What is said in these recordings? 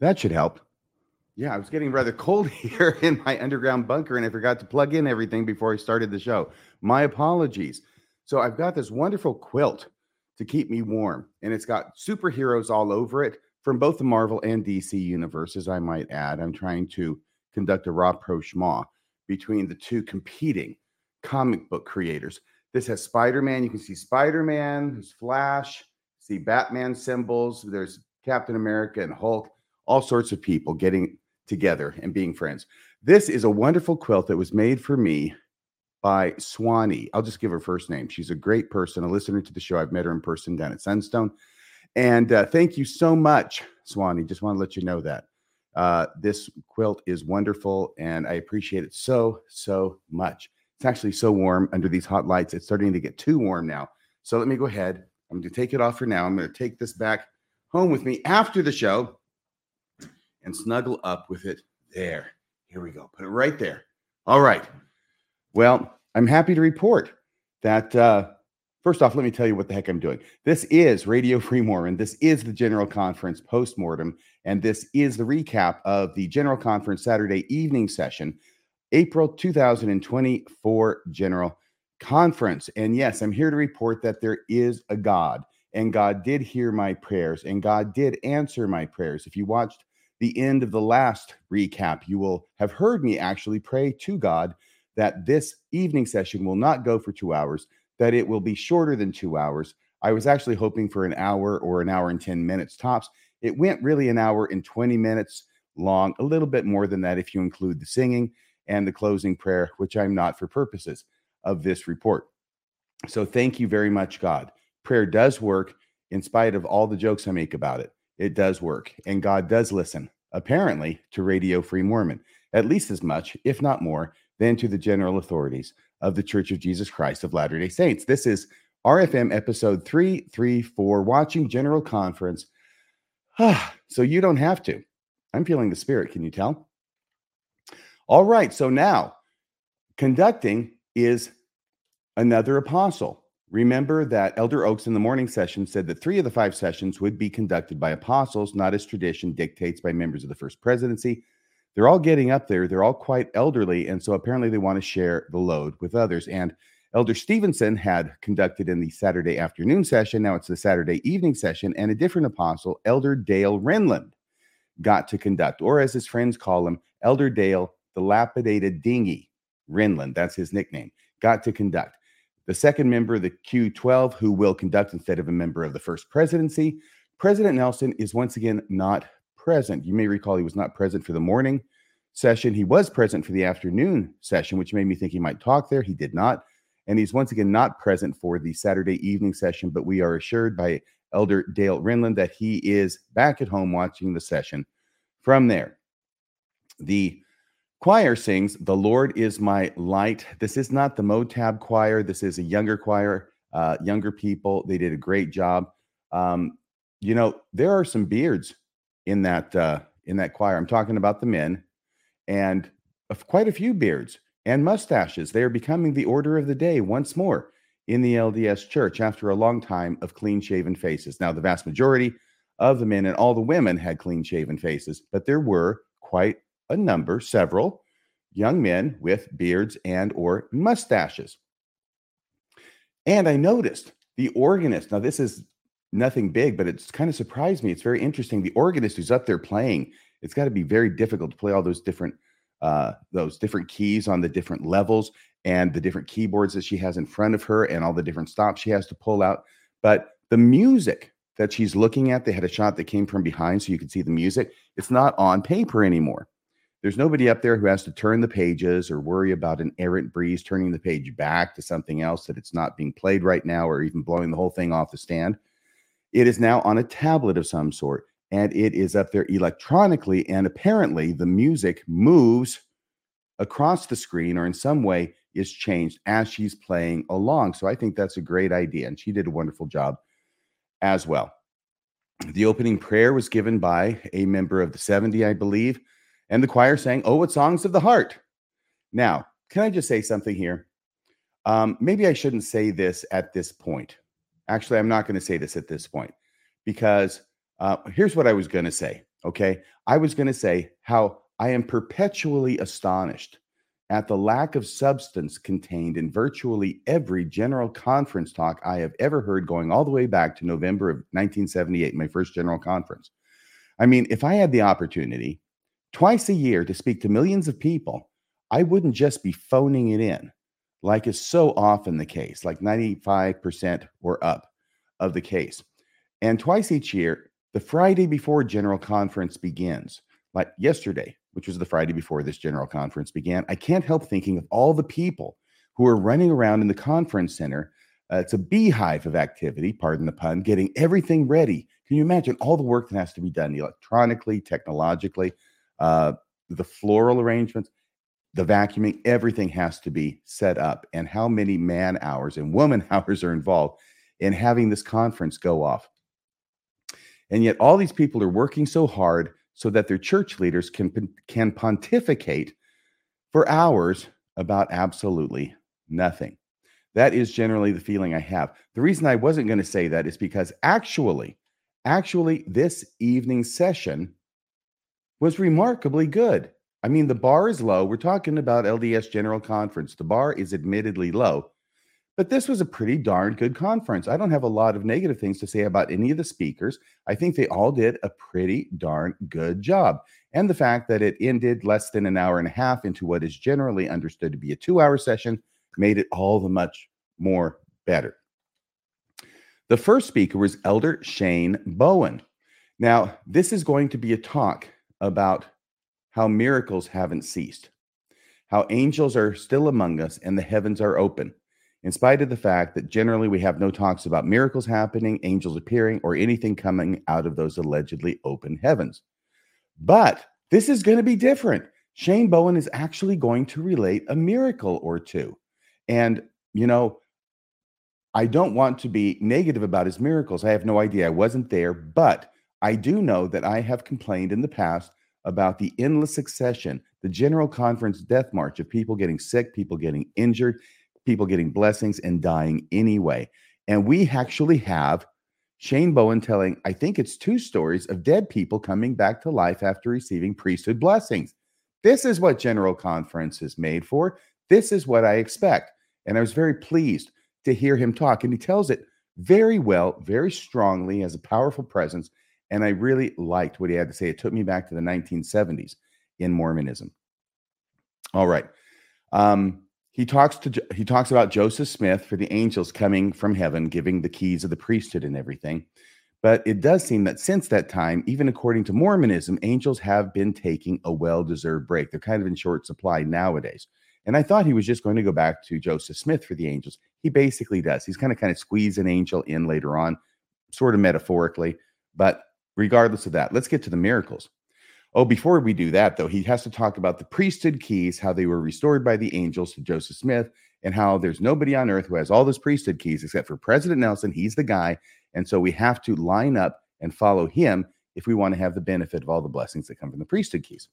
That should help. Yeah, I was getting rather cold here in my underground bunker, and I forgot to plug in everything before I started the show. My apologies. So I've got this wonderful quilt to keep me warm, and it's got superheroes all over it from both the Marvel and DC universes, I might add. I'm trying to conduct a rapprochement between the two competing comic book creators. This has Spider-Man. You can see Spider-Man, there's Flash, see Batman symbols, there's Captain America and Hulk, all sorts of people getting together and being friends. This is a wonderful quilt that was made for me by Swanee. I'll just give her first name. She's a great person, a listener to the show. I've met her in person down at Sunstone. And thank you so much, Swanee. Just want to let you know that. This quilt is wonderful, and I appreciate it so, so much. It's actually so warm under these hot lights. It's starting to get too warm now. So let me go ahead. I'm going to take it off for now. I'm going to take this back home with me after the show and snuggle up with it there. Here we go. Put it right there. All right. Well, I'm happy to report that, first off, let me tell you what the heck I'm doing. This is Radio Free Mormon. This is the General Conference postmortem, and this is the recap of the General Conference Saturday evening session, April 2024 General Conference. And yes, I'm here to report that there is a God, and God did hear my prayers, and God did answer my prayers. If you watched the end of the last recap, you will have heard me actually pray to God that this evening session will not go for 2 hours, that it will be shorter than 2 hours. I was actually hoping for an hour or an hour and 10 minutes tops. It went really an hour and 20 minutes long, a little bit more than that if you include the singing and the closing prayer, which I'm not for purposes of this report. So thank you very much, God. Prayer does work in spite of all the jokes I make about it. It does work, and God does listen, apparently, to Radio Free Mormon, at least as much, if not more, than to the general authorities of the Church of Jesus Christ of Latter-day Saints. This is RFM episode 334, Watching General Conference. So you don't have to. I'm feeling the spirit, can you tell? All right, so now, conducting is another apostle. Remember that Elder Oaks in the morning session said that 3 of the 5 sessions would be conducted by apostles, not as tradition dictates by members of the First Presidency. They're all getting up there. They're all quite elderly, and so apparently they want to share the load with others. And Elder Stevenson had conducted in the Saturday afternoon session. Now it's the Saturday evening session, and a different apostle, Elder Dale Renlund, got to conduct, or as his friends call him, Elder Dale, the lapidated dinghy. Renlund, that's his nickname, got to conduct. The second member, the Q12, who will conduct instead of a member of the First Presidency, President Nelson, is once again not present. You may recall he was not present for the morning session. He was present for the afternoon session, which made me think he might talk there. He did not. And he's once again not present for the Saturday evening session, but we are assured by Elder Dale Renlund that he is back at home watching the session from there. The choir sings, "The Lord is my light." This is not the Motab choir. This is a younger choir, younger people. They did a great job. There are some beards in that choir. I'm talking about the men, and quite a few beards and mustaches. They are becoming the order of the day once more in the LDS Church after a long time of clean-shaven faces. Now, the vast majority of the men and all the women had clean-shaven faces, but there were quite a number, several young men with beards and or mustaches. And I noticed the organist. Now, this is nothing big, but it's kind of surprised me. It's very interesting. The organist who's up there playing, it's got to be very difficult to play all those different keys on the different levels and the different keyboards that she has in front of her and all the different stops she has to pull out. But the music that she's looking at, they had a shot that came from behind so you could see the music. It's not on paper anymore. There's nobody up there who has to turn the pages or worry about an errant breeze turning the page back to something else that it's not being played right now, or even blowing the whole thing off the stand. It is now on a tablet of some sort, and it is up there electronically, and apparently the music moves across the screen or in some way is changed as she's playing along. So I think that's a great idea, and she did a wonderful job as well. The opening prayer was given by a member of the 70, I believe, and the choir sang, "Oh, what songs of the heart." Now, can I just say something here? Maybe I shouldn't say this at this point. Actually, I'm not going to say this at this point, because here's what I was going to say. Okay. I was going to say how I am perpetually astonished at the lack of substance contained in virtually every general conference talk I have ever heard, going all the way back to November of 1978, my first general conference. I mean, if I had the opportunity twice a year to speak to millions of people, I wouldn't just be phoning it in like is so often the case, like 95% or up of the case. And twice each year, the Friday before General Conference begins, like yesterday, which was the Friday before this General Conference began, I can't help thinking of all the people who are running around in the conference center. It's a beehive of activity, pardon the pun, getting everything ready. Can you imagine all the work that has to be done electronically, technologically, uh, the floral arrangements, the vacuuming, everything has to be set up, and how many man hours and woman hours are involved in having this conference go off. And yet all these people are working so hard so that their church leaders can pontificate for hours about absolutely nothing. That is generally the feeling I have. The reason I wasn't going to say that is because actually this evening session was remarkably good. I mean, the bar is low. We're talking about LDS General Conference. The bar is admittedly low, but this was a pretty darn good conference. I don't have a lot of negative things to say about any of the speakers. I think they all did a pretty darn good job. And the fact that it ended less than an hour and a half into what is generally understood to be a 2-hour session made it all the much more better. The first speaker was Elder Shane Bowen. Now, this is going to be a talk about how miracles haven't ceased, how angels are still among us and the heavens are open, in spite of the fact that generally we have no talks about miracles happening, angels appearing, or anything coming out of those allegedly open heavens. But this is going to be different. Shane Bowen is actually going to relate a miracle or two. And, I don't want to be negative about his miracles. I have no idea. I wasn't there, but I do know that I have complained in the past about the endless succession, the General Conference death march of people getting sick, people getting injured, people getting blessings and dying anyway. And we actually have Shane Bowen telling, I think it's 2 stories of dead people coming back to life after receiving priesthood blessings. This is what General Conference is made for. This is what I expect. And I was very pleased to hear him talk. And he tells it very well, very strongly, as a powerful presence. And I really liked what he had to say. It took me back to the 1970s in Mormonism. All right. He talks about Joseph Smith for the angels coming from heaven, giving the keys of the priesthood and everything. But it does seem that since that time, even according to Mormonism, angels have been taking a well-deserved break. They're kind of in short supply nowadays. And I thought he was just going to go back to Joseph Smith for the angels. He basically does. He's kind of squeeze an angel in later on, sort of metaphorically. But regardless of that, let's get to the miracles. Oh, before we do that, though, he has to talk about the priesthood keys, how they were restored by the angels to Joseph Smith, and how there's nobody on earth who has all those priesthood keys except for President Nelson. He's the guy. And so we have to line up and follow him if we want to have the benefit of all the blessings that come from the priesthood keys.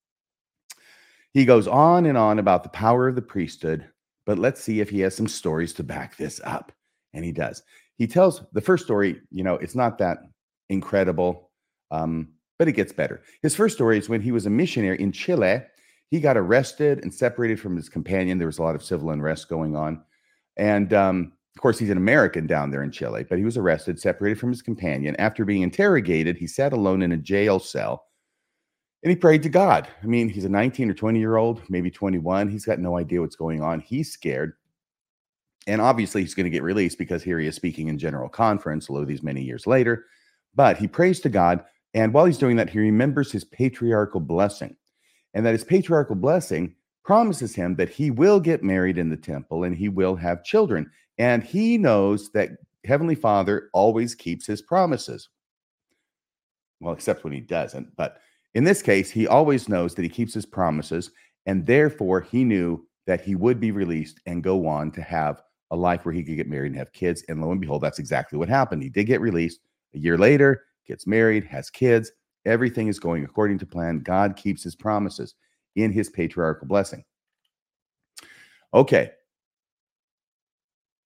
He goes on and on about the power of the priesthood, but let's see if he has some stories to back this up. And he does. He tells the first story, it's not that incredible, but it gets better. His first story is when he was a missionary in Chile. He got arrested and separated from his companion. There was a lot of civil unrest going on. And of course, he's an American down there in Chile, but he was arrested, separated from his companion. After being interrogated, he sat alone in a jail cell. And he prayed to God. I mean, he's a 19 or 20-year-old, maybe 21. He's got no idea what's going on. He's scared. And obviously, he's going to get released because here he is speaking in General Conference, although these many years later. But he prays to God. And while he's doing that, he remembers his patriarchal blessing. And that his patriarchal blessing promises him that he will get married in the temple and he will have children. And he knows that Heavenly Father always keeps his promises. Well, except when he doesn't. But in this case, he always knows that he keeps his promises, and therefore he knew that he would be released and go on to have a life where he could get married and have kids. And lo and behold, that's exactly what happened. He did get released. A year later, gets married, has kids. Everything is going according to plan. God keeps his promises in his patriarchal blessing. Okay.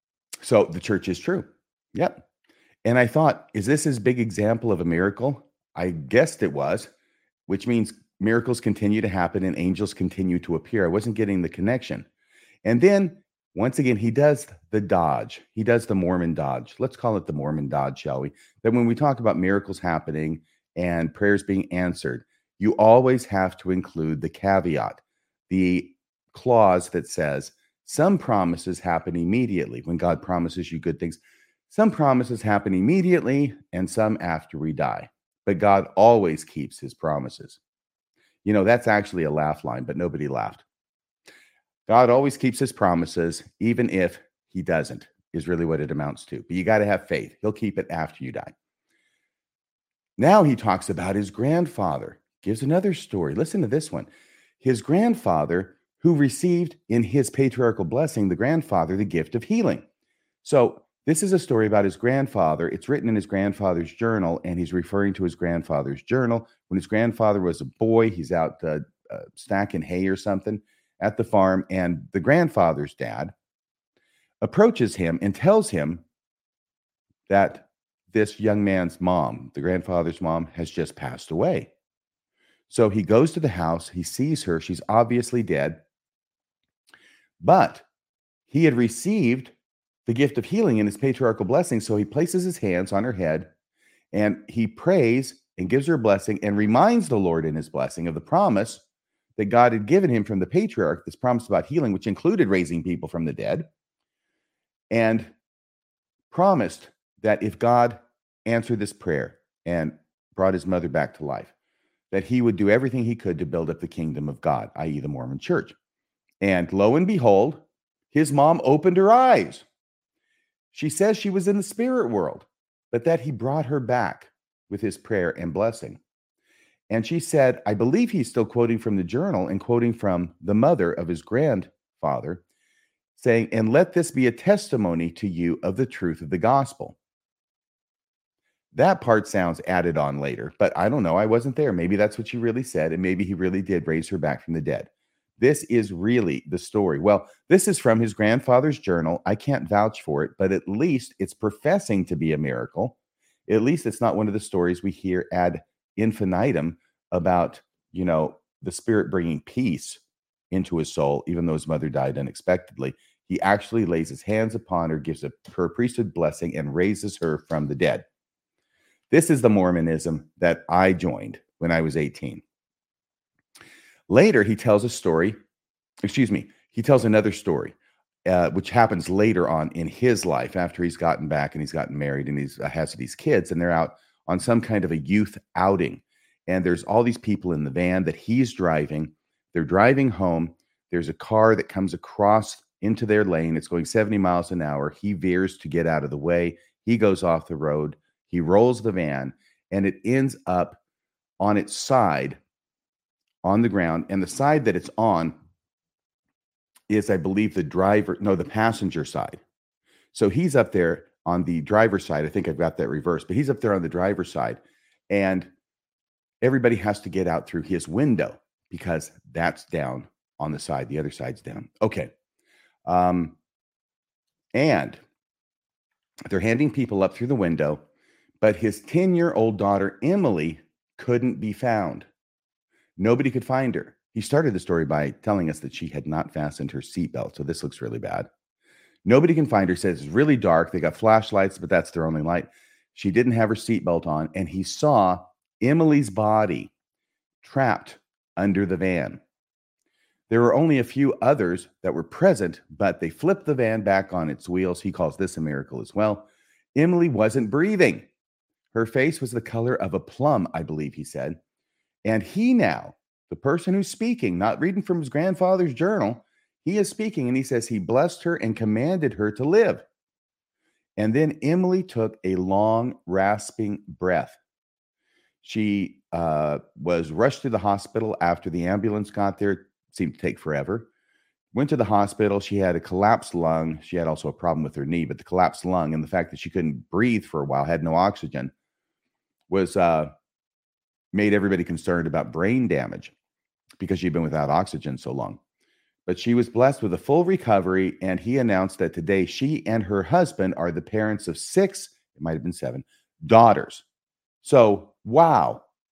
So the church is true. Yep. And I thought, is this his big example of a miracle? I guessed it was, which means miracles continue to happen and angels continue to appear. I wasn't getting the connection. And then once again, he does the dodge. He does the Mormon dodge. Let's call it the Mormon dodge, shall we? That when we talk about miracles happening and prayers being answered, you always have to include the caveat, the clause that says some promises happen immediately when God promises you good things. Some promises happen immediately and some after we die. But God always keeps his promises. You know, that's actually a laugh line, but nobody laughed. God always keeps his promises, even if he doesn't, is really what it amounts to. But you got to have faith. He'll keep it after you die. Now he talks about his grandfather, gives another story. Listen to this one. His grandfather, who received in his patriarchal blessing, the grandfather, the gift of healing. So this is a story about his grandfather. It's written in his grandfather's journal, and he's referring to his grandfather's journal. When his grandfather was a boy, he's out stacking hay or something at the farm, and the grandfather's dad approaches him and tells him that this young man's mom, the grandfather's mom, has just passed away. So he goes to the house, he sees her, she's obviously dead, but he had received the gift of healing in his patriarchal blessing, so he places his hands on her head and he prays and gives her a blessing and reminds the Lord in his blessing of the promise that God had given him from the patriarch, this promise about healing, which included raising people from the dead, and promised that if God answered this prayer and brought his mother back to life, that he would do everything he could to build up the kingdom of God, i.e. the Mormon church. And lo and behold, his mom opened her eyes. She says she was in the spirit world, but that he brought her back with his prayer and blessing. And she said, I believe he's still quoting from the journal and quoting from the mother of his grandfather, saying, and let this be a testimony to you of the truth of the gospel. That part sounds added on later, but I don't know. I wasn't there. Maybe that's what she really said, and maybe he really did raise her back from the dead. This is really the story. Well, this is from his grandfather's journal. I can't vouch for it, but at least it's professing to be a miracle. At least it's not one of the stories we hear ad infinitum about, you know, the spirit bringing peace into his soul, even though his mother died unexpectedly. He actually lays his hands upon her, gives her a priesthood blessing, and raises her from the dead. This is the Mormonism that I joined when I was 18. Later, he tells another story, which happens later on in his life after he's gotten back and he's gotten married and he has these kids, and they're out on some kind of a youth outing. And there's all these people in the van that he's driving. They're driving home. There's a car that comes across into their lane. It's going 70 miles an hour. He veers to get out of the way. He goes off the road. He rolls the van, and it ends up on its side on the ground. And the side that it's on is, I believe, the passenger side. So he's up there on the driver's side. I think I've got that reversed, but he's up there on the driver's side. And everybody has to get out through his window because that's down on the side. The other side's down. Okay. And they're handing people up through the window, but his 10-year-old daughter, Emily, couldn't be found. Nobody could find her. He started the story by telling us that she had not fastened her seatbelt. So this looks really bad. Nobody can find her. Says it's really dark. They got flashlights, but that's their only light. She didn't have her seatbelt on, and he saw Emily's body trapped under the van. There were only a few others that were present, but they flipped the van back on its wheels. He calls this a miracle as well. Emily wasn't breathing. Her face was the color of a plum, I believe he said. And he now, the person who's speaking, not reading from his grandfather's journal, he is speaking, and he says he blessed her and commanded her to live. And then Emily took a long, rasping breath. She was rushed to the hospital after the ambulance got there. Seemed to take forever. Went to the hospital. She had a collapsed lung. She had also a problem with her knee, but the collapsed lung and the fact that she couldn't breathe for a while, had no oxygen, was made everybody concerned about brain damage because she'd been without oxygen so long. But she was blessed with a full recovery, and he announced that today she and her husband are the parents of 6, it might have been 7, daughters. So, wow,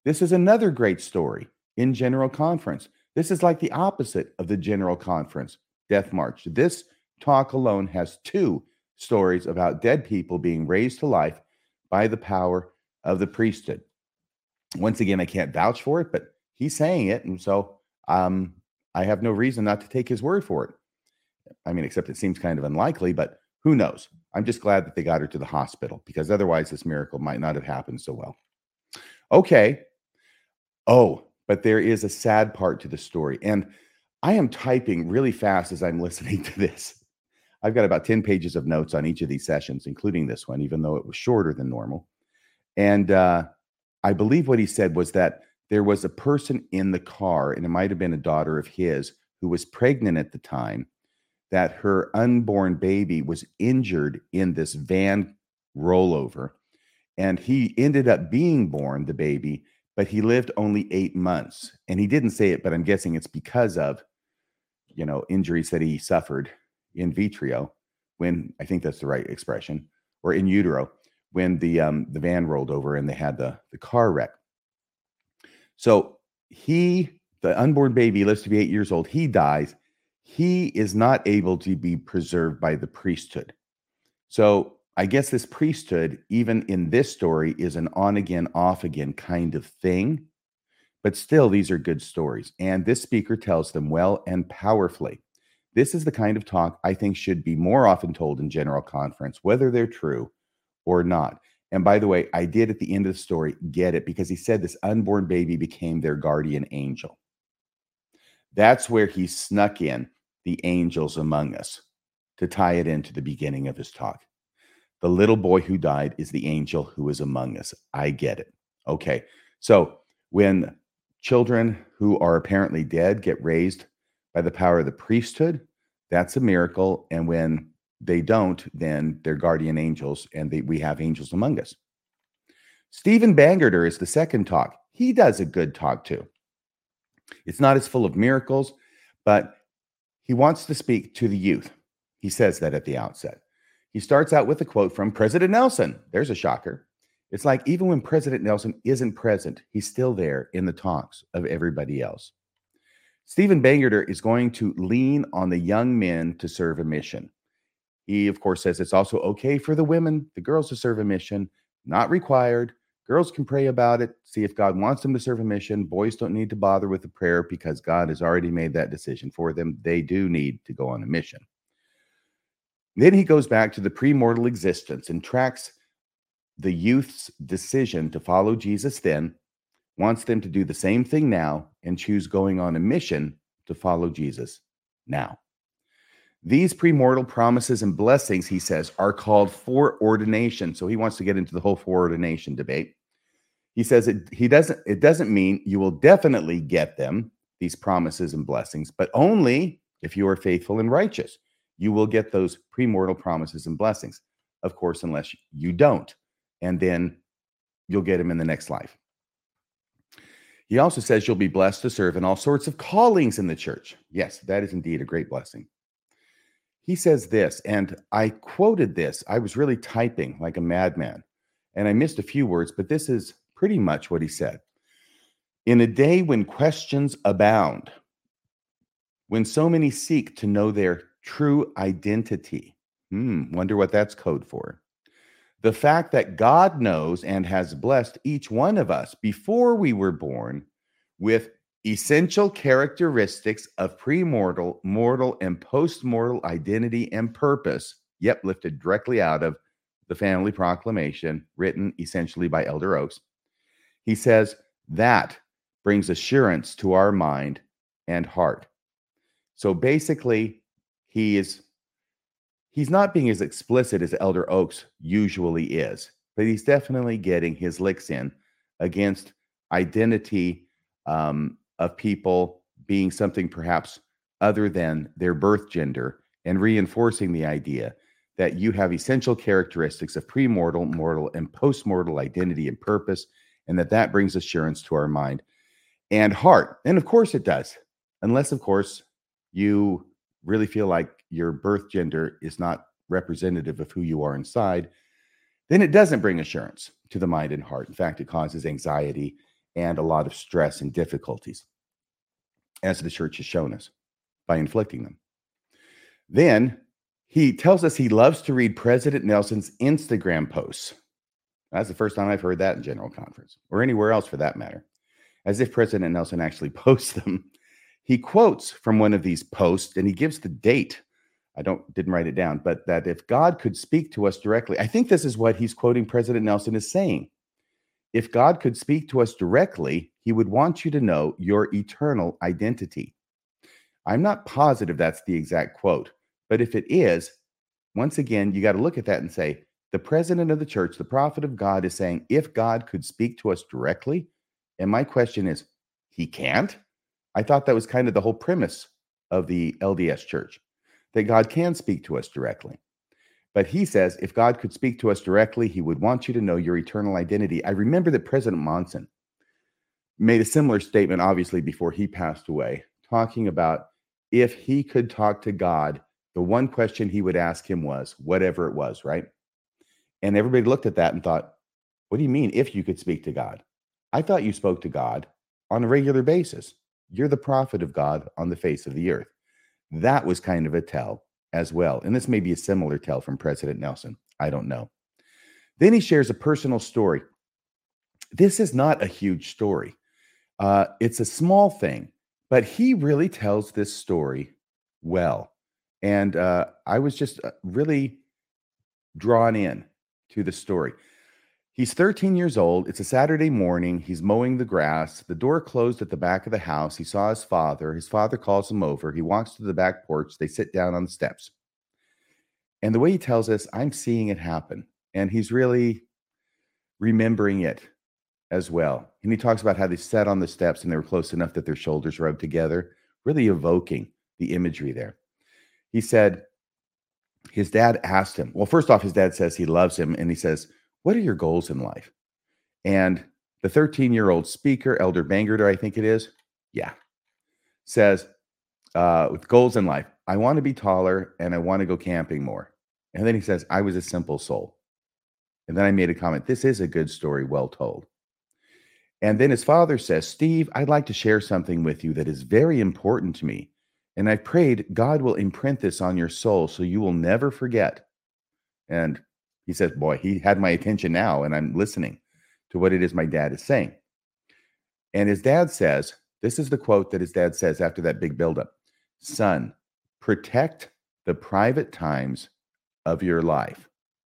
This is another great story in General Conference. This is like the opposite of the General Conference Death March. This talk alone has two stories about dead people being raised to life by the power of the priesthood. Once again, I can't vouch for it, but he's saying it. And so I have no reason not to take his word for it. I mean, except it seems kind of unlikely, but who knows? I'm just glad that they got her to the hospital, because otherwise this miracle might not have happened so well. Okay. Oh, but there is a sad part to the story. And I am typing really fast as I'm listening to this. I've got about 10 pages of notes on each of these sessions, including this one, even though it was shorter than normal. And I believe what he said was that there was a person in the car, and it might have been a daughter of his, who was pregnant at the time, that her unborn baby was injured in this van rollover. And he ended up being born, the baby, but he lived only 8 months. And he didn't say it, but I'm guessing it's because of, injuries that he suffered in vitro, when, I think that's the right expression, or in utero, when the van rolled over and they had the car wreck. So the unborn baby, lives to be 8 years old. He dies. He is not able to be preserved by the priesthood. So I guess this priesthood, even in this story, is an on again, off again kind of thing. But still, these are good stories. And this speaker tells them well and powerfully. This is the kind of talk I think should be more often told in General Conference, whether they're true or not. And by the way, I did at the end of the story get it, because he said this unborn baby became their guardian angel. That's where he snuck in the angels among us to tie it into the beginning of his talk. The little boy who died is the angel who is among us. I get it. Okay. So when children who are apparently dead get raised by the power of the priesthood, that's a miracle. And when they don't, then they're guardian angels, and we have angels among us. Stephen Bangerter is the second talk. He does a good talk too. It's not as full of miracles, but he wants to speak to the youth. He says that at the outset. He starts out with a quote from President Nelson. There's a shocker. It's like, even when President Nelson isn't present, he's still there in the talks of everybody else. Stephen Bangerter is going to lean on the young men to serve a mission. He, of course, says it's also okay for the women, the girls, to serve a mission, not required. Girls can pray about it, see if God wants them to serve a mission. Boys don't need to bother with the prayer, because God has already made that decision for them. They do need to go on a mission. Then he goes back to the premortal existence and tracks the youth's decision to follow Jesus then, wants them to do the same thing now, and choose going on a mission to follow Jesus now. These premortal promises and blessings, he says, are called foreordination. So he wants to get into the whole foreordination debate. He says it doesn't mean you will definitely get them, these promises and blessings, but only if you are faithful and righteous. You will get those premortal promises and blessings, of course, unless you don't. And then you'll get them in the next life. He also says you'll be blessed to serve in all sorts of callings in the church. Yes, that is indeed a great blessing. He says this, and I quoted this. I was really typing like a madman, and I missed a few words, but this is pretty much what he said. In a day when questions abound, when so many seek to know their true identity, wonder what that's code for. The fact that God knows and has blessed each one of us before we were born with essential characteristics of premortal, mortal, and postmortal identity and purpose, lifted directly out of the Family Proclamation, written essentially by Elder Oaks. He says that brings assurance to our mind and heart. So basically, he's not being as explicit as Elder Oaks usually is, but he's definitely getting his licks in against identity of people being something perhaps other than their birth gender, and reinforcing the idea that you have essential characteristics of premortal, mortal, and postmortal identity and purpose, and that brings assurance to our mind and heart. And of course it does, unless, of course, you really feel like your birth gender is not representative of who you are inside, then it doesn't bring assurance to the mind and heart. In fact, it causes anxiety and a lot of stress and difficulties, as the church has shown us by inflicting them. Then he tells us he loves to read President Nelson's Instagram posts. That's the first time I've heard that in General Conference, or anywhere else for that matter, as if President Nelson actually posts them. He quotes from one of these posts, and he gives the date. I didn't write it down, but that if God could speak to us directly, I think this is what he's quoting President Nelson is saying. If God could speak to us directly, he would want you to know your eternal identity. I'm not positive that's the exact quote, but if it is, once again, you got to look at that and say, the president of the church, the prophet of God, is saying, if God could speak to us directly, and my question is, he can't? I thought that was kind of the whole premise of the LDS church, that God can speak to us directly. But he says, if God could speak to us directly, he would want you to know your eternal identity. I remember that President Monson made a similar statement, obviously, before he passed away, talking about if he could talk to God, the one question he would ask him was, whatever it was, right? And everybody looked at that and thought, what do you mean if you could speak to God? I thought you spoke to God on a regular basis. You're the prophet of God on the face of the earth. That was kind of a tell as well. And this may be a similar tell from President Nelson. I don't know. Then he shares a personal story. This is not a huge story. It's a small thing, but he really tells this story well. And I was just really drawn in to the story. He's 13 years old. It's a Saturday morning. He's mowing the grass. The door closed at the back of the house. He saw his father. His father calls him over. He walks to the back porch. They sit down on the steps. And the way he tells us, I'm seeing it happen. And he's really remembering it as well. And he talks about how they sat on the steps and they were close enough that their shoulders rubbed together, really evoking the imagery there. He said his dad asked him, well, first off, his dad says he loves him. And he says, what are your goals in life? And the 13-year-old speaker, Elder Bangerter, I think it is, says, with goals in life, I want to be taller and I want to go camping more. And then he says, I was a simple soul. And then I made a comment, this is a good story, well told. And then his father says, Steve, I'd like to share something with you that is very important to me. And I prayed God will imprint this on your soul so you will never forget. And he says, boy, he had my attention now, and I'm listening to what it is my dad is saying. And his dad says, this is the quote that his dad says after that big buildup. Son, protect the private times of your life.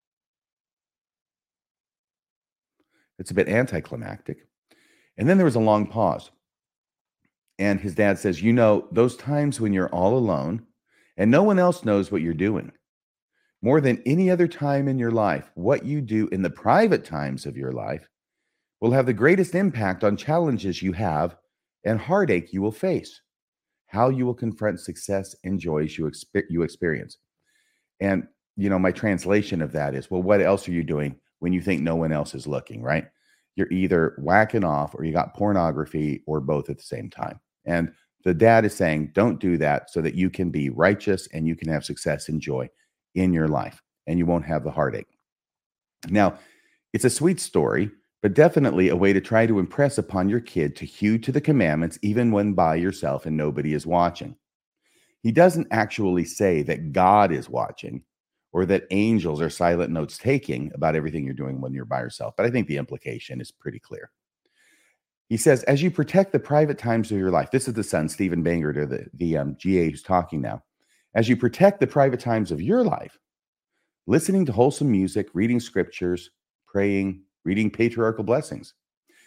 It's a bit anticlimactic. And then there was a long pause. And his dad says, you know, those times when you're all alone and no one else knows what you're doing, more than any other time in your life, what you do in the private times of your life will have the greatest impact on challenges you have and heartache you will face, how you will confront success and joys you experience. And, you know, my translation of that is, well, what else are you doing when you think no one else is looking, right? You're either whacking off or you got pornography or both at the same time. And the dad is saying, don't do that so that you can be righteous and you can have success and joy in your life and you won't have the heartache. Now, it's a sweet story, but definitely a way to try to impress upon your kid to hew to the commandments even when by yourself and nobody is watching. He doesn't actually say that God is watching or that angels are silent notes taking about everything you're doing when you're by yourself, but I think the implication is pretty clear. He says, as you protect the private times of your life, this is the son, Stephen Bangerter, the GA who's talking now. As you protect the private times of your life, listening to wholesome music, reading scriptures, praying, reading patriarchal blessings,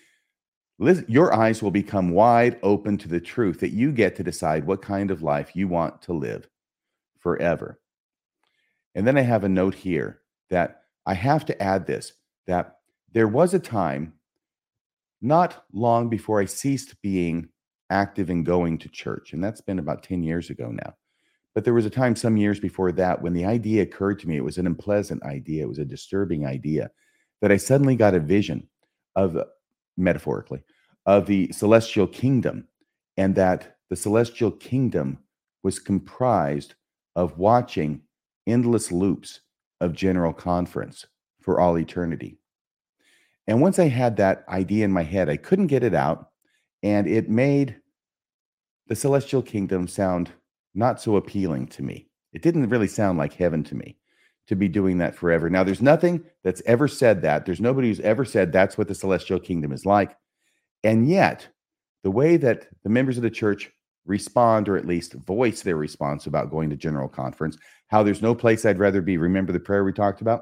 your eyes will become wide open to the truth that you get to decide what kind of life you want to live forever. And then I have a note here that I have to add this, that there was a time not long before I ceased being active in going to church, and that's been about 10 years ago now. But there was a time some years before that when the idea occurred to me. It was an unpleasant idea. It was a disturbing idea that I suddenly got a vision of, metaphorically, of the celestial kingdom, and that the celestial kingdom was comprised of watching endless loops of general conference for all eternity. And once I had that idea in my head, I couldn't get it out. And it made the celestial kingdom sound not so appealing to me. It didn't really sound like heaven to me to be doing that forever. Now, there's nothing that's ever said that. There's nobody who's ever said that's what the celestial kingdom is like. And yet, the way that the members of the church respond, or at least voice their response about going to General Conference, how there's no place I'd rather be. Remember the prayer we talked about?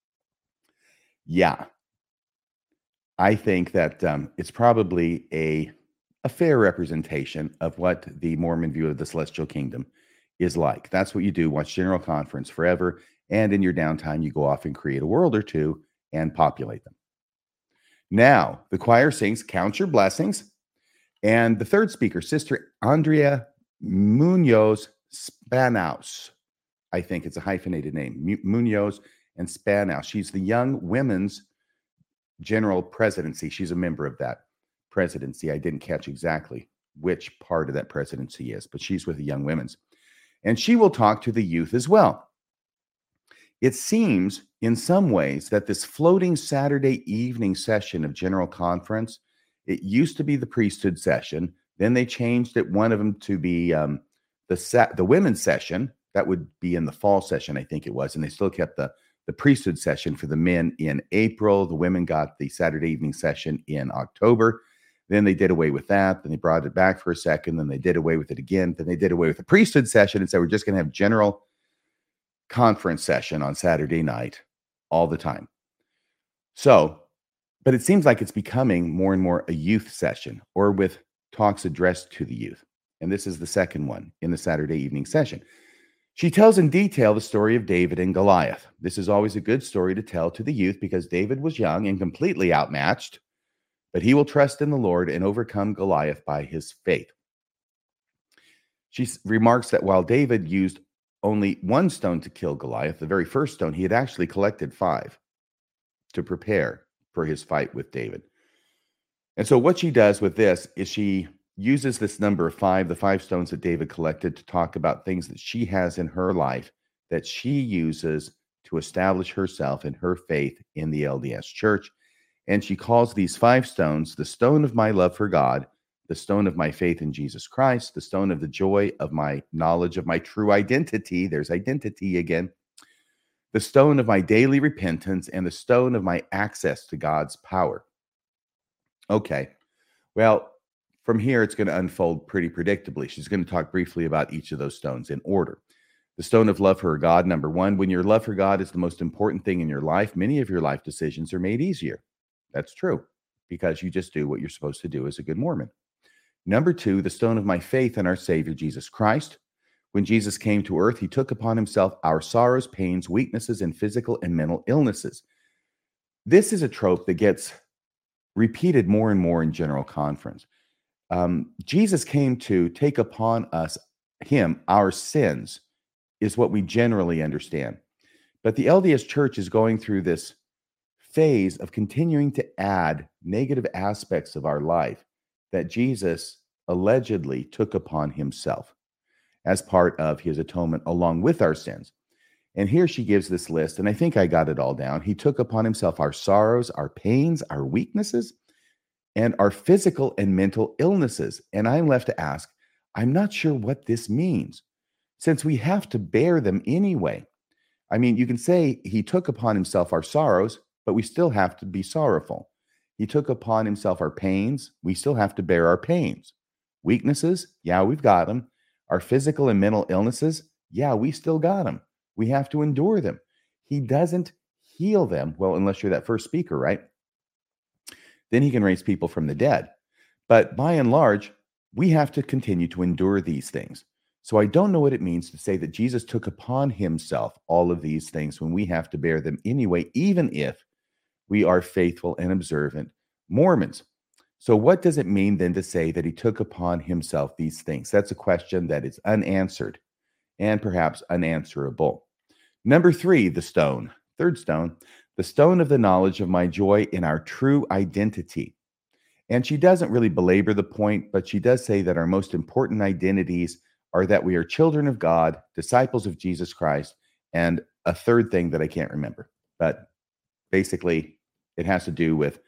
Yeah, I think that it's probably a fair representation of what the Mormon view of the celestial kingdom is like. That's what you do, watch General Conference forever. And in your downtime, you go off and create a world or two and populate them. Now, the choir sings Count Your Blessings. And the third speaker, Sister Andrea Munoz Spanaus. I think it's a hyphenated name, Munoz and Spanaus. She's the Young Women's General Presidency. She's a member of that presidency. I didn't catch exactly which part of that presidency is, but she's with the Young Women's. And she will talk to the youth as well. It seems in some ways that this floating Saturday evening session of General Conference, it used to be the priesthood session. Then they changed it, one of them, to be the women's session. That would be in the fall session, I think it was. And they still kept the priesthood session for the men in April. The women got the Saturday evening session in October. Then they did away with that. Then they brought it back for a second. Then they did away with it again. Then they did away with the priesthood session and said, we're just going to have General Conference session on Saturday night all the time. So, but it seems like it's becoming more and more a youth session, or with talks addressed to the youth. And this is the second one in the Saturday evening session. She tells in detail the story of David and Goliath. This is always a good story to tell to the youth because David was young and completely outmatched, but he will trust in the Lord and overcome Goliath by his faith. She remarks that while David used only one stone to kill Goliath, the very first stone, he had actually collected 5 to prepare for his fight with David. And so what she does with this is she uses this number of 5, the 5 stones that David collected, to talk about things that she has in her life that she uses to establish herself and her faith in the LDS Church. And she calls these 5 stones the stone of my love for God, the stone of my faith in Jesus Christ, the stone of the joy of my knowledge of my true identity. There's identity again. The stone of my daily repentance, and the stone of my access to God's power. Okay, well, from here, it's going to unfold pretty predictably. She's going to talk briefly about each of those stones in order. The stone of love for God, number 1. When your love for God is the most important thing in your life, many of your life decisions are made easier. That's true, because you just do what you're supposed to do as a good Mormon. Number 2, the stone of my faith in our Savior, Jesus Christ. When Jesus came to earth, he took upon himself our sorrows, pains, weaknesses, and physical and mental illnesses. This is a trope that gets repeated more and more in General Conference. Jesus came to take upon him our sins, is what we generally understand. But the LDS Church is going through this phase of continuing to add negative aspects of our life that Jesus allegedly took upon himself as part of his atonement along with our sins. And here she gives this list, and I think I got it all down. He took upon himself our sorrows, our pains, our weaknesses, and our physical and mental illnesses. And I'm left to ask, I'm not sure what this means, since we have to bear them anyway. I mean, you can say he took upon himself our sorrows, but we still have to be sorrowful. He took upon himself our pains. We still have to bear our pains. Weaknesses, yeah, we've got them. Our physical and mental illnesses, yeah, we still got them. We have to endure them. He doesn't heal them. Well, unless you're that first speaker, right? Then he can raise people from the dead. But by and large, we have to continue to endure these things. So I don't know what it means to say that Jesus took upon himself all of these things when we have to bear them anyway, even if we are faithful and observant Mormons. So what does it mean then to say that he took upon himself these things? That's a question that is unanswered and perhaps unanswerable. Number 3, the stone. Third stone, the stone of the knowledge of my joy in our true identity. And she doesn't really belabor the point, but she does say that our most important identities are that we are children of God, disciples of Jesus Christ, and a third thing that I can't remember. But basically, it has to do with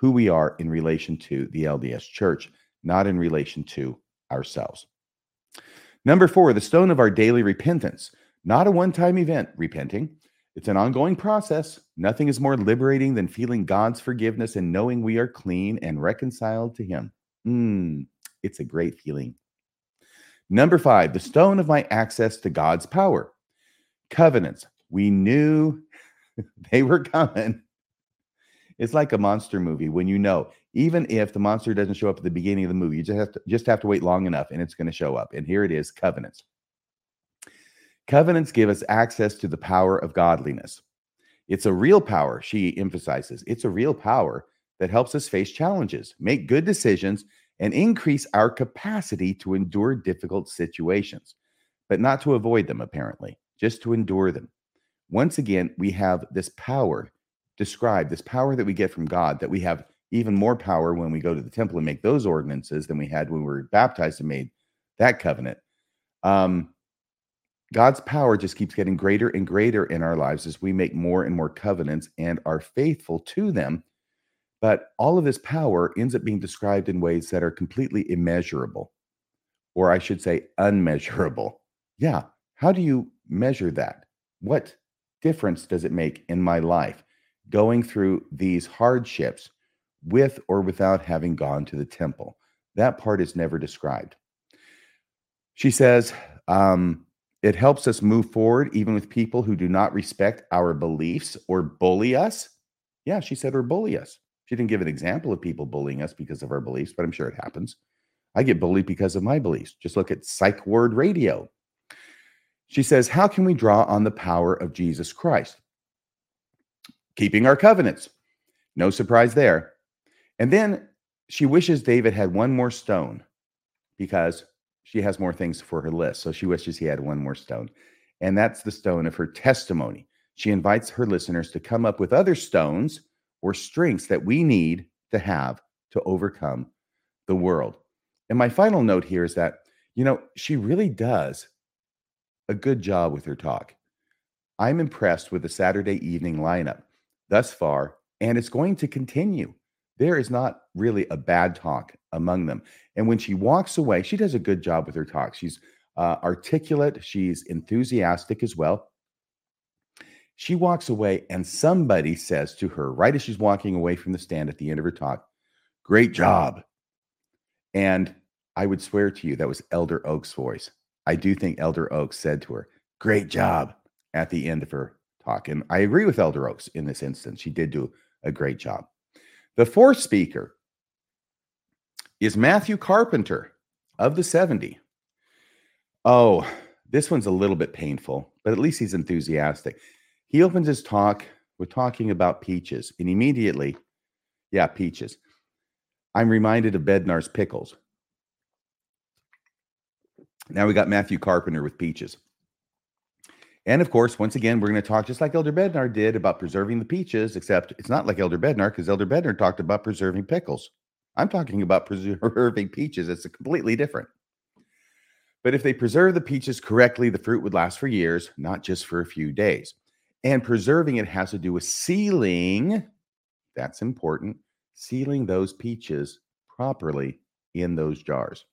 who we are in relation to the LDS Church, not in relation to ourselves. Number 4, the stone of our daily repentance. Not a one-time event, repenting. It's an ongoing process. Nothing is more liberating than feeling God's forgiveness and knowing we are clean and reconciled to Him. It's a great feeling. Number 5, the stone of my access to God's power. Covenants. We knew they were coming. It's like a monster movie when you know, even if the monster doesn't show up at the beginning of the movie, you just have to wait long enough and it's going to show up. And here it is, covenants. Covenants give us access to the power of godliness. It's a real power, she emphasizes. It's a real power that helps us face challenges, make good decisions, and increase our capacity to endure difficult situations, but not to avoid them, apparently, just to endure them. Once again, we have this power described, this power that we get from God, that we have even more power when we go to the temple and make those ordinances than we had when we were baptized and made that covenant. God's power just keeps getting greater and greater in our lives as we make more and more covenants and are faithful to them. But all of this power ends up being described in ways that are completely immeasurable, or I should say unmeasurable. Yeah. How do you measure that? What difference does it make in my life going through these hardships with or without having gone to the temple? That part is never described. She says, it helps us move forward even with people who do not respect our beliefs or bully us. Yeah, she said, or bully us. She didn't give an example of people bullying us because of our beliefs, but I'm sure it happens. I get bullied because of my beliefs. Just look at Psych Word Radio. She says, how can we draw on the power of Jesus Christ? Keeping our covenants. No surprise there. And then she wishes David had one more stone because she has more things for her list. So she wishes he had one more stone. And that's the stone of her testimony. She invites her listeners to come up with other stones or strengths that we need to have to overcome the world. And my final note here is that, she really does a good job with her talk. I'm impressed with the Saturday evening lineup thus far, and it's going to continue. There is not really a bad talk among them. And when she walks away, she does a good job with her talk. She's articulate. She's enthusiastic as well. She walks away and somebody says to her, right as she's walking away from the stand at the end of her talk, great job. And I would swear to you that was Elder Oaks' voice. I do think Elder Oaks said to her, great job, at the end of her talk. And I agree with Elder Oaks in this instance. She did do a great job. The fourth speaker is Matthew Carpenter of the 70. Oh, this one's a little bit painful, but at least he's enthusiastic. He opens his talk with talking about peaches, and immediately, peaches. I'm reminded of Bednar's pickles. Now we got Matthew Carpenter with peaches. And of course, once again, we're going to talk just like Elder Bednar did about preserving the peaches, except it's not like Elder Bednar because Elder Bednar talked about preserving pickles. I'm talking about preserving peaches. It's completely different. But if they preserve the peaches correctly, the fruit would last for years, not just for a few days. And preserving it has to do with sealing. That's important. Sealing those peaches properly in those jars.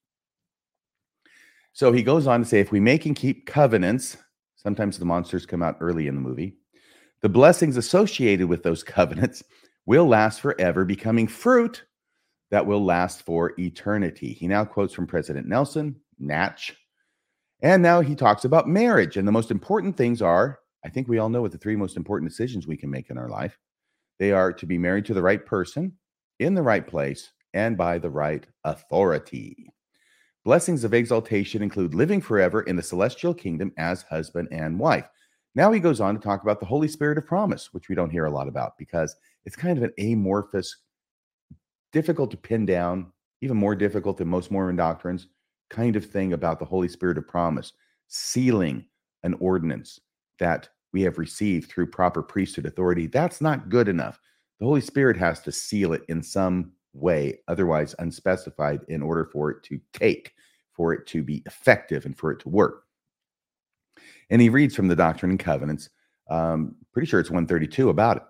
So he goes on to say, if we make and keep covenants, sometimes the monsters come out early in the movie, the blessings associated with those covenants will last forever, becoming fruit that will last for eternity. He now quotes from President Nelson, Natch. And now he talks about marriage. And the most important things are, I think we all know what the three most important decisions we can make in our life. They are to be married to the right person, in the right place, and by the right authority. Blessings of exaltation include living forever in the celestial kingdom as husband and wife. Now he goes on to talk about the Holy Spirit of promise, which we don't hear a lot about because it's kind of an amorphous, difficult to pin down, even more difficult than most Mormon doctrines, kind of thing about the Holy Spirit of promise, sealing an ordinance that we have received through proper priesthood authority. That's not good enough. The Holy Spirit has to seal it in some way, otherwise unspecified, in order for it to take, for it to be effective, and for it to work. And he reads from the Doctrine and Covenants, pretty sure it's 132 about it.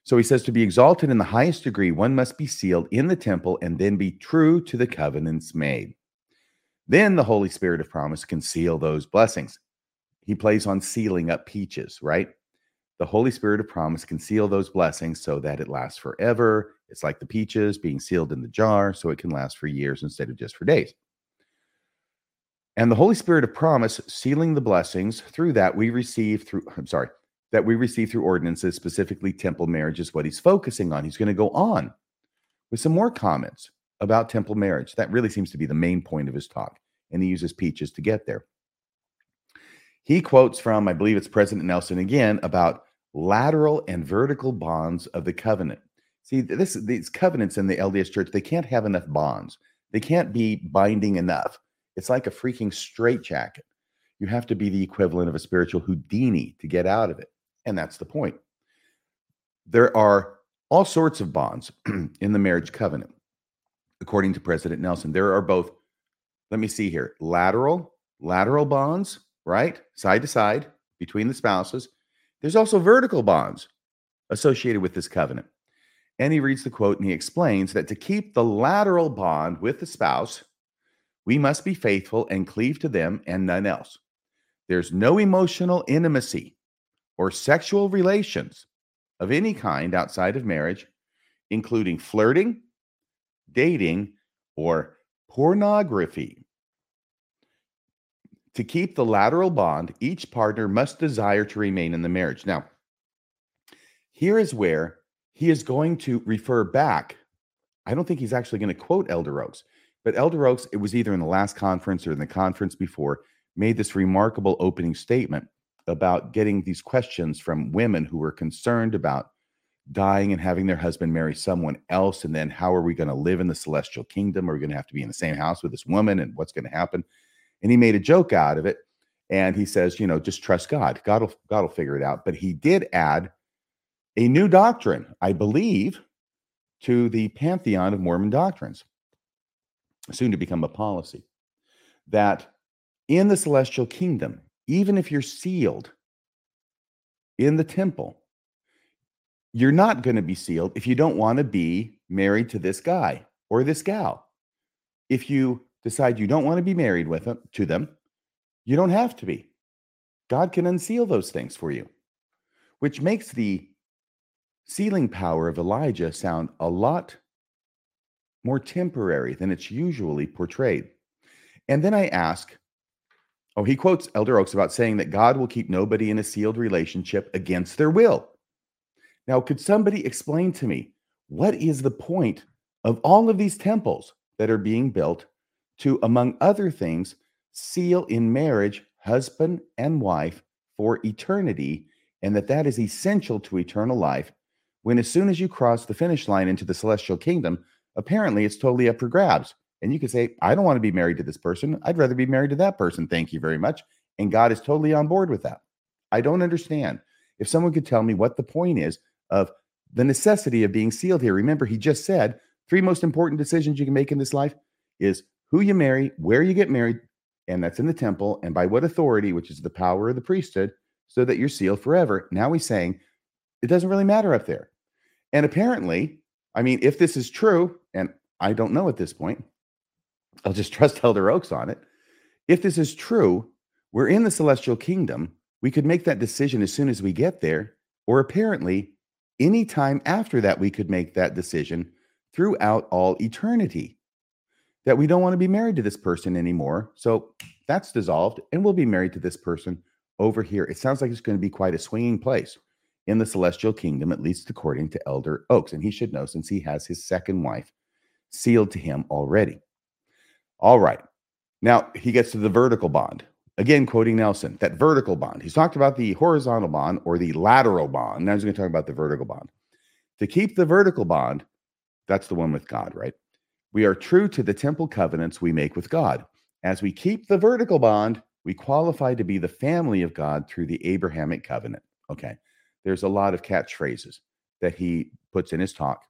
So he says to be exalted in the highest degree, one must be sealed in the temple and then be true to the covenants made. Then the Holy Spirit of promise can seal those blessings. He plays on sealing up peaches, right? The Holy Spirit of promise can seal those blessings so that it lasts forever. It's like the peaches being sealed in the jar so it can last for years instead of just for days. And the Holy Spirit of promise sealing the blessings through that we receive through, that we receive through ordinances, specifically temple marriage is what he's focusing on. He's going to go on with some more comments about temple marriage. That really seems to be the main point of his talk. And he uses peaches to get there. He quotes from, I believe it's President Nelson again, about lateral and vertical bonds of the covenant. See, these covenants in the LDS Church, they can't have enough bonds. They can't be binding enough. It's like a freaking straitjacket. You have to be the equivalent of a spiritual Houdini to get out of it. And that's the point. There are all sorts of bonds in the marriage covenant. According to President Nelson, there are both, let me see here, lateral bonds, right? Side to side between the spouses. There's also vertical bonds associated with this covenant. And he reads the quote and he explains that to keep the lateral bond with the spouse, we must be faithful and cleave to them and none else. There's no emotional intimacy or sexual relations of any kind outside of marriage, including flirting, dating, or pornography. To keep the lateral bond, each partner must desire to remain in the marriage. Now, here is where he is going to refer back. I don't think he's actually going to quote Elder Oaks, but Elder Oaks, it was either in the last conference or in the conference before, made this remarkable opening statement about getting these questions from women who were concerned about dying and having their husband marry someone else. And then how are we going to live in the celestial kingdom? Are we going to have to be in the same house with this woman? And what's going to happen? And he made a joke out of it. And he says, just trust God. God will figure it out. But he did add a new doctrine, I believe, to the pantheon of Mormon doctrines, soon to become a policy, that in the celestial kingdom, even if you're sealed in the temple, you're not going to be sealed if you don't want to be married to this guy or this gal. If you decide you don't want to be married to them, you don't have to be. God can unseal those things for you, which makes the sealing power of Elijah sound a lot more temporary than it's usually portrayed. And then I ask, he quotes Elder Oaks about saying that God will keep nobody in a sealed relationship against their will. Now, could somebody explain to me what is the point of all of these temples that are being built to, among other things, seal in marriage husband and wife for eternity, and that is essential to eternal life, when as soon as you cross the finish line into the celestial kingdom, apparently it's totally up for grabs. And you could say, I don't want to be married to this person. I'd rather be married to that person. Thank you very much. And God is totally on board with that. I don't understand. If someone could tell me what the point is of the necessity of being sealed here. Remember, he just said 3 most important decisions you can make in this life is who you marry, where you get married, and that's in the temple, and by what authority, which is the power of the priesthood, so that you're sealed forever. Now he's saying it doesn't really matter up there. And apparently, if this is true, and I don't know at this point, I'll just trust Elder Oaks on it. If this is true, we're in the celestial kingdom. We could make that decision as soon as we get there, or apparently any time after that, we could make that decision throughout all eternity, that we don't want to be married to this person anymore. So that's dissolved, and we'll be married to this person over here. It sounds like it's going to be quite a swinging place in the celestial kingdom, at least according to Elder Oaks. And he should know, since he has his second wife sealed to him already. All right. Now he gets to the vertical bond. Again, quoting Nelson, that vertical bond. He's talked about the horizontal bond or the lateral bond. Now he's going to talk about the vertical bond. To keep the vertical bond, that's the one with God, right? We are true to the temple covenants we make with God. As we keep the vertical bond, we qualify to be the family of God through the Abrahamic covenant. Okay. There's a lot of catchphrases that he puts in his talk.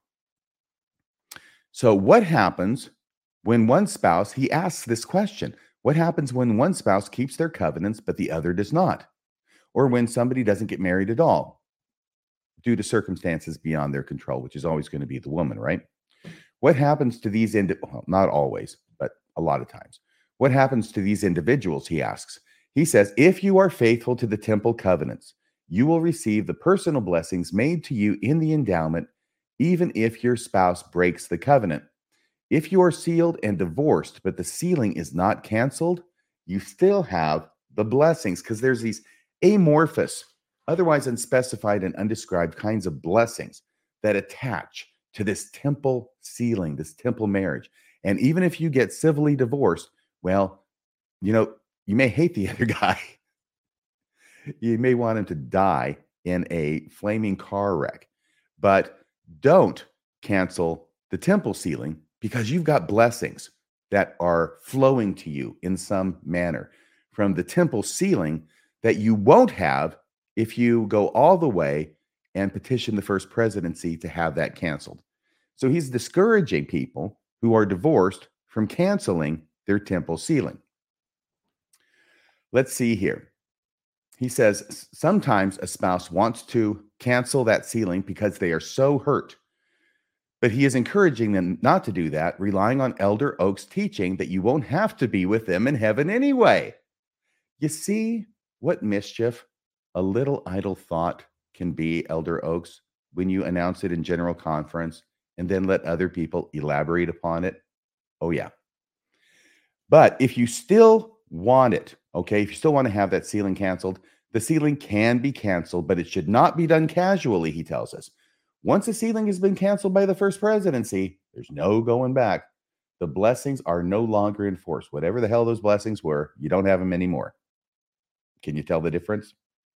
So what happens when one spouse, he asks this question, what happens when one spouse keeps their covenants, but the other does not? Or when somebody doesn't get married at all? due to circumstances beyond their control, which is always going to be the woman, right? What happens to these, well, not always, but a lot of times. What happens to these individuals, he asks? He says, if you are faithful to the temple covenants, you will receive the personal blessings made to you in the endowment, even if your spouse breaks the covenant. If you are sealed and divorced, but the sealing is not canceled, you still have the blessings, because there's these amorphous, otherwise unspecified and undescribed kinds of blessings that attach to this temple sealing, this temple marriage. And even if you get civilly divorced, well, you may hate the other guy. You may want him to die in a flaming car wreck, but don't cancel the temple sealing, because you've got blessings that are flowing to you in some manner from the temple sealing that you won't have if you go all the way and petition the first presidency to have that canceled. So he's discouraging people who are divorced from canceling their temple sealing. Let's see here. He says sometimes a spouse wants to cancel that sealing because they are so hurt, but he is encouraging them not to do that, relying on Elder Oaks' teaching that you won't have to be with them in heaven anyway. You see what mischief a little idle thought can be, Elder Oaks, when you announce it in general conference and then let other people elaborate upon it? Oh, yeah. But if you still want it, okay, if you still want to have that sealing canceled, the sealing can be canceled, but it should not be done casually, he tells us. Once a sealing has been canceled by the first presidency, there's no going back. The blessings are no longer in force. Whatever the hell those blessings were, you don't have them anymore. Can you tell the difference?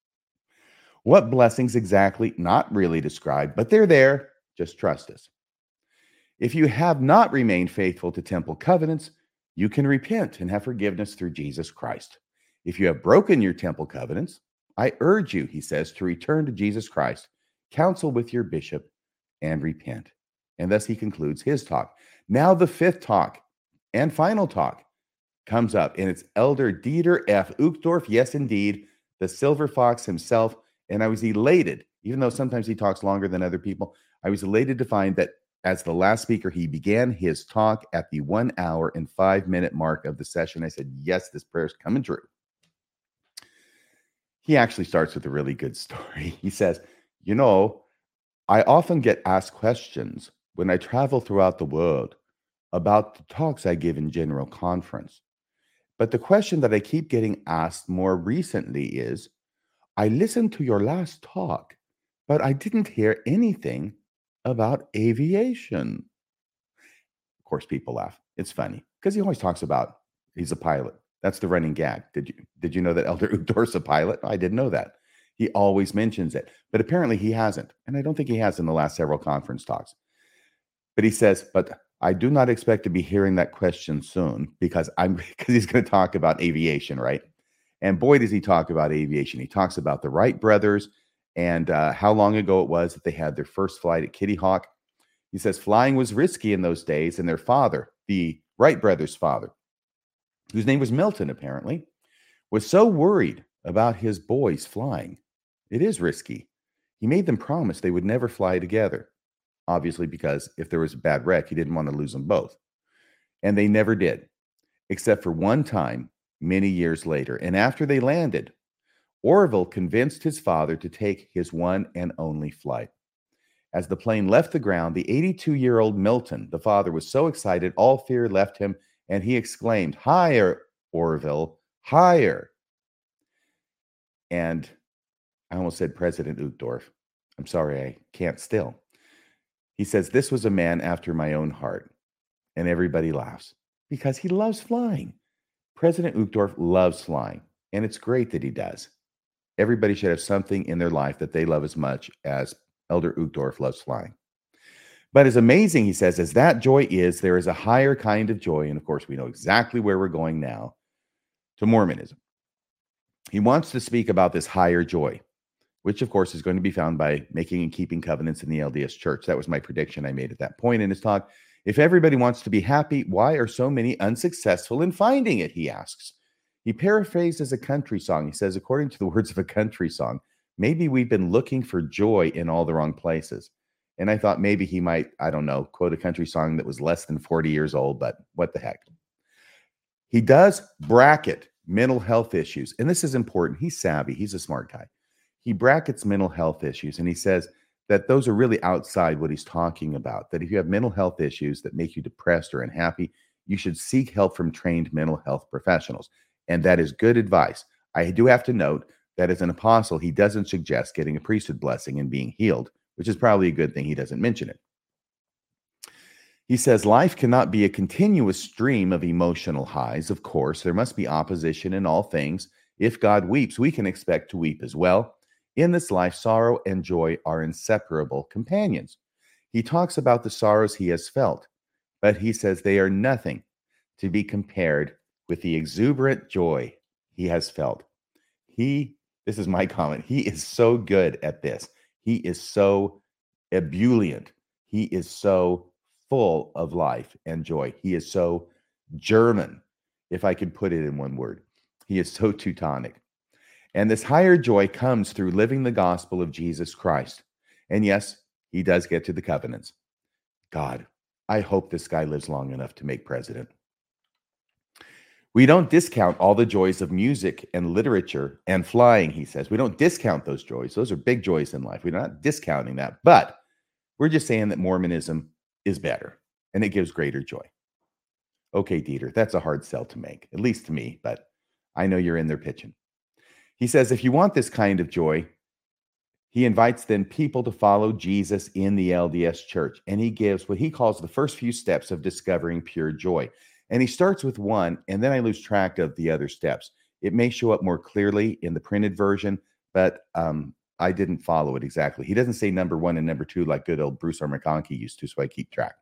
What blessings exactly? Not really described, but they're there. Just trust us. If you have not remained faithful to temple covenants, you can repent and have forgiveness through Jesus Christ. If you have broken your temple covenants, I urge you, he says, to return to Jesus Christ, counsel with your bishop, and repent. And thus he concludes his talk. Now the fifth talk and final talk comes up, and it's Elder Dieter F. Uchtdorf. Yes, indeed, the Silver Fox himself. And I was elated, even though sometimes he talks longer than other people, I was elated to find that as the last speaker, he began his talk at the 1 hour and 5 minute mark of the session. I said, yes, this prayer's coming true. He actually starts with a really good story. He says, I often get asked questions when I travel throughout the world about the talks I give in general conference. But the question that I keep getting asked more recently is, I listened to your last talk, but I didn't hear anything about aviation. Of course, people laugh. It's funny because he always talks about he's a pilot. That's the running gag. Did you know that Elder Uchtdorf's a pilot? I didn't know that. He always mentions it, but apparently he hasn't. And I don't think he has in the last several conference talks. But he says, but I do not expect to be hearing that question soon because he's going to talk about aviation, right? And boy, does he talk about aviation. He talks about the Wright brothers and how long ago it was that they had their first flight at Kitty Hawk. He says flying was risky in those days, and their father, the Wright brothers' father, whose name was Milton apparently, was so worried about his boys flying. It is risky. He made them promise they would never fly together, obviously because if there was a bad wreck, he didn't want to lose them both. And they never did, except for one time many years later. And after they landed, Orville convinced his father to take his one and only flight. As the plane left the ground, the 82-year-old Milton, the father, was so excited, all fear left him, and he exclaimed, "Higher, Orville, higher." And I almost said President Uchtdorf. I'm sorry, I can't still. He says, this was a man after my own heart. And everybody laughs because he loves flying. President Uchtdorf loves flying, and it's great that he does. Everybody should have something in their life that they love as much as Elder Uchtdorf loves flying. But as amazing, he says, as that joy is, there is a higher kind of joy. And of course, we know exactly where we're going now, to Mormonism. He wants to speak about this higher joy, which of course is going to be found by making and keeping covenants in the LDS Church. That was my prediction I made at that point in his talk. If everybody wants to be happy, why are so many unsuccessful in finding it? He asks. He paraphrases a country song. He says, according to the words of a country song, maybe we've been looking for joy in all the wrong places. And I thought maybe he might, I don't know, quote a country song that was less than 40 years old, but what the heck. He does bracket mental health issues. And this is important. He's savvy. He's a smart guy. He brackets mental health issues. And he says that those are really outside what he's talking about. That if you have mental health issues that make you depressed or unhappy, you should seek help from trained mental health professionals. And that is good advice. I do have to note that as an apostle, he doesn't suggest getting a priesthood blessing and being healed, which is probably a good thing he doesn't mention it. He says, life cannot be a continuous stream of emotional highs. Of course, there must be opposition in all things. If God weeps, we can expect to weep as well. In this life, sorrow and joy are inseparable companions. He talks about the sorrows he has felt, but he says they are nothing to be compared with the exuberant joy he has felt. This is my comment, he is so good at this. He is so ebullient. He is so full of life and joy. He is so German, if I could put it in one word. He is so Teutonic. And this higher joy comes through living the gospel of Jesus Christ. And yes, he does get to the covenants. God, I hope this guy lives long enough to make president. We don't discount all the joys of music and literature and flying, he says. We don't discount those joys. Those are big joys in life. We're not discounting that. But we're just saying that Mormonism is better and it gives greater joy. Okay, Dieter, that's a hard sell to make, at least to me, but I know you're in there pitching. He says, if you want this kind of joy, he invites then people to follow Jesus in the LDS church. And he gives what he calls the first few steps of discovering pure joy. And he starts with one, and then I lose track of the other steps. It may show up more clearly in the printed version, but I didn't follow it exactly. He doesn't say number 1 and number 2 like good old Bruce R. McConkie used to, so I keep track.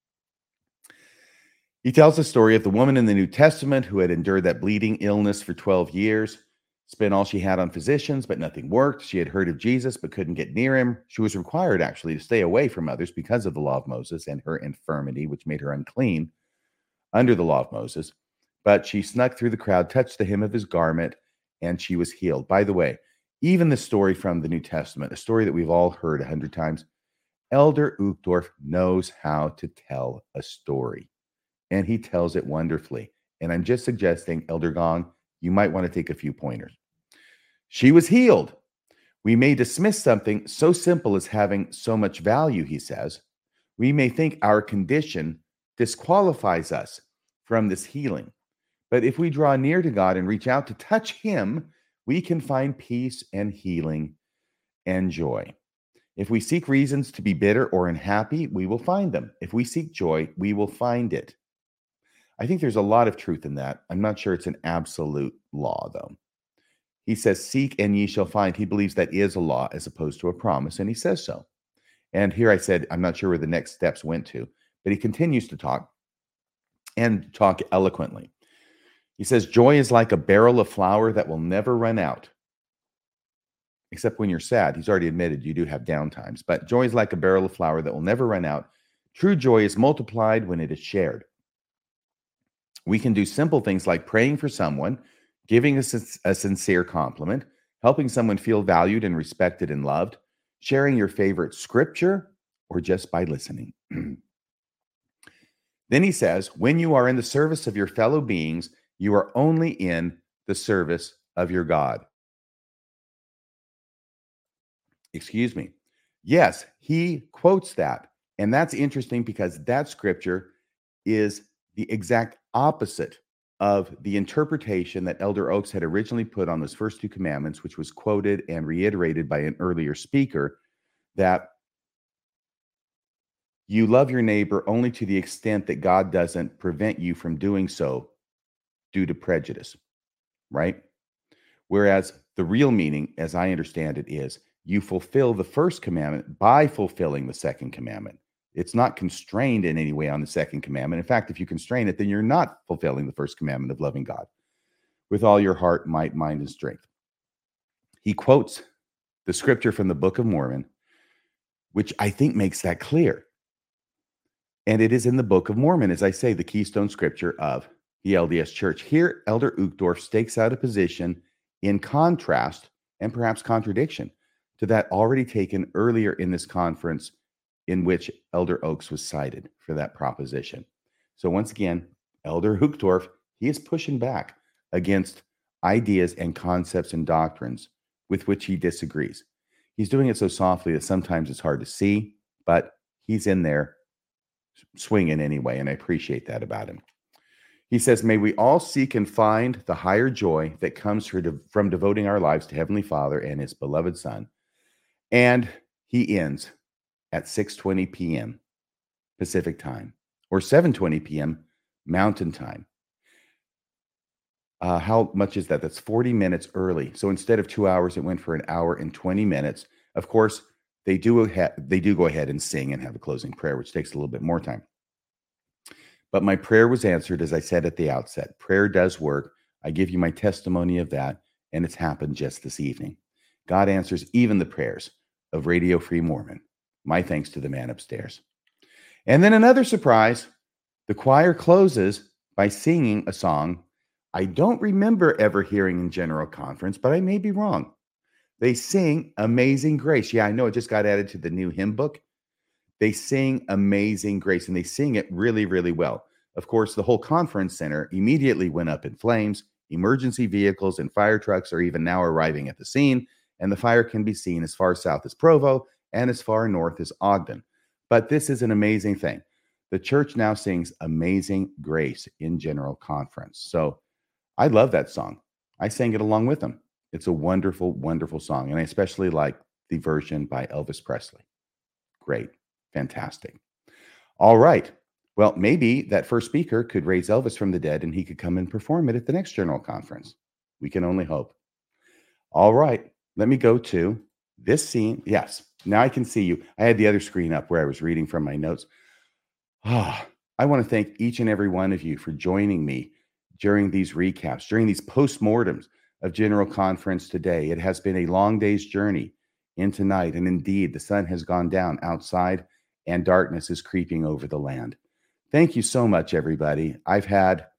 He tells the story of the woman in the New Testament who had endured that bleeding illness for 12 years, spent all she had on physicians, but nothing worked. She had heard of Jesus, but couldn't get near him. She was required, actually, to stay away from others because of the law of Moses and her infirmity, which made her unclean under the law of Moses. But she snuck through the crowd, touched the hem of his garment, and she was healed. By the way, even the story from the New Testament, a story that we've all heard 100 times, Elder Uchtdorf knows how to tell a story, and he tells it wonderfully. And I'm just suggesting, Elder Gong, you might want to take a few pointers. She was healed. We may dismiss something so simple as having so much value, he says. We may think our condition disqualifies us from this healing. But if we draw near to God and reach out to touch him, we can find peace and healing and joy. If we seek reasons to be bitter or unhappy, we will find them. If we seek joy, we will find it. I think there's a lot of truth in that. I'm not sure it's an absolute law, though. He says, seek and ye shall find. He believes that is a law as opposed to a promise, and he says so. And here I said, I'm not sure where the next steps went to, but he continues to talk and talk eloquently. He says, joy is like a barrel of flour that will never run out. Except when you're sad. He's already admitted you do have down times. But joy is like a barrel of flour that will never run out. True joy is multiplied when it is shared. We can do simple things like praying for someone, giving a sincere compliment, helping someone feel valued and respected and loved, sharing your favorite scripture, or just by listening. Then he says, when you are in the service of your fellow beings, you are only in the service of your God. Excuse me. Yes, he quotes that. And that's interesting because that scripture is the exact opposite of the interpretation that Elder Oaks had originally put on those first 2 commandments, which was quoted and reiterated by an earlier speaker, that you love your neighbor only to the extent that God doesn't prevent you from doing so due to prejudice, right? Whereas the real meaning, as I understand it, is you fulfill the first commandment by fulfilling the second commandment. It's not constrained in any way on the second commandment. In fact, if you constrain it, then you're not fulfilling the first commandment of loving God with all your heart, might, mind, and strength. He quotes the scripture from the Book of Mormon, which I think makes that clear. And it is in the Book of Mormon, as I say, the keystone scripture of the LDS Church. Here, Elder Uchtdorf stakes out a position in contrast and perhaps contradiction to that already taken earlier in this conference in which Elder Oaks was cited for that proposition. So once again, Elder Uchtdorf, he is pushing back against ideas and concepts and doctrines with which he disagrees. He's doing it so softly that sometimes it's hard to see, but he's in there swinging anyway, and I appreciate that about him. He says, may we all seek and find the higher joy that comes from devoting our lives to Heavenly Father and His beloved Son. And he ends at 6:20 p.m. Pacific time, or 7:20 p.m. Mountain time. How much is that? That's 40 minutes early. So instead of 2 hours, it went for an hour and 20 minutes. Of course, they do go ahead and sing and have a closing prayer, which takes a little bit more time. But my prayer was answered, as I said at the outset. Prayer does work. I give you my testimony of that, and it's happened just this evening. God answers even the prayers of Radio Free Mormon. My thanks to the man upstairs. And then another surprise, the choir closes by singing a song I don't remember ever hearing in General Conference, but I may be wrong. They sing Amazing Grace. Yeah, I know it just got added to the new hymn book. They sing Amazing Grace, and they sing it really, really well. Of course, the whole conference center immediately went up in flames. Emergency vehicles and fire trucks are even now arriving at the scene, and the fire can be seen as far south as Provo and as far north as Ogden. But this is an amazing thing. The church now sings Amazing Grace in General Conference. So I love that song. I sang it along with them. It's a wonderful, wonderful song, and I especially like the version by Elvis Presley. Great. Fantastic. All right. Well, maybe that first speaker could raise Elvis from the dead and he could come and perform it at the next General Conference. We can only hope. All right. Let me go to this scene. Yes. Now I can see you. I had the other screen up where I was reading from my notes. I want to thank each and every one of you for joining me during these recaps, during these postmortems of General Conference today. It has been a long day's journey into night, and indeed, the sun has gone down outside and darkness is creeping over the land. Thank you so much, everybody. I was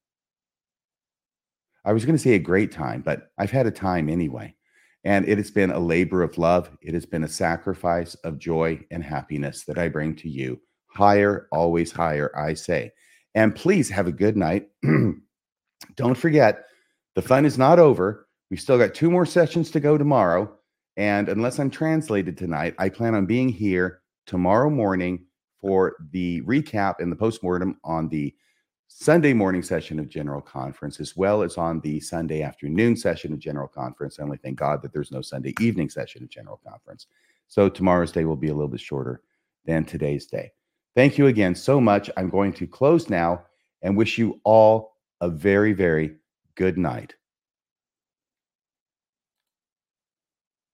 going to say a great time, but I've had a time anyway. And it has been a labor of love. It has been a sacrifice of joy and happiness that I bring to you. Higher, always higher, I say. And please have a good night. Don't forget, the fun is not over. We've still got 2 more sessions to go tomorrow. And unless I'm translated tonight, I plan on being here tomorrow morning for the recap and the postmortem on the Sunday morning session of General Conference, as well as on the Sunday afternoon session of General Conference. I only thank God that there's no Sunday evening session of General Conference. So tomorrow's day will be a little bit shorter than today's day. Thank you again so much. I'm going to close now and wish you all a very, very good night.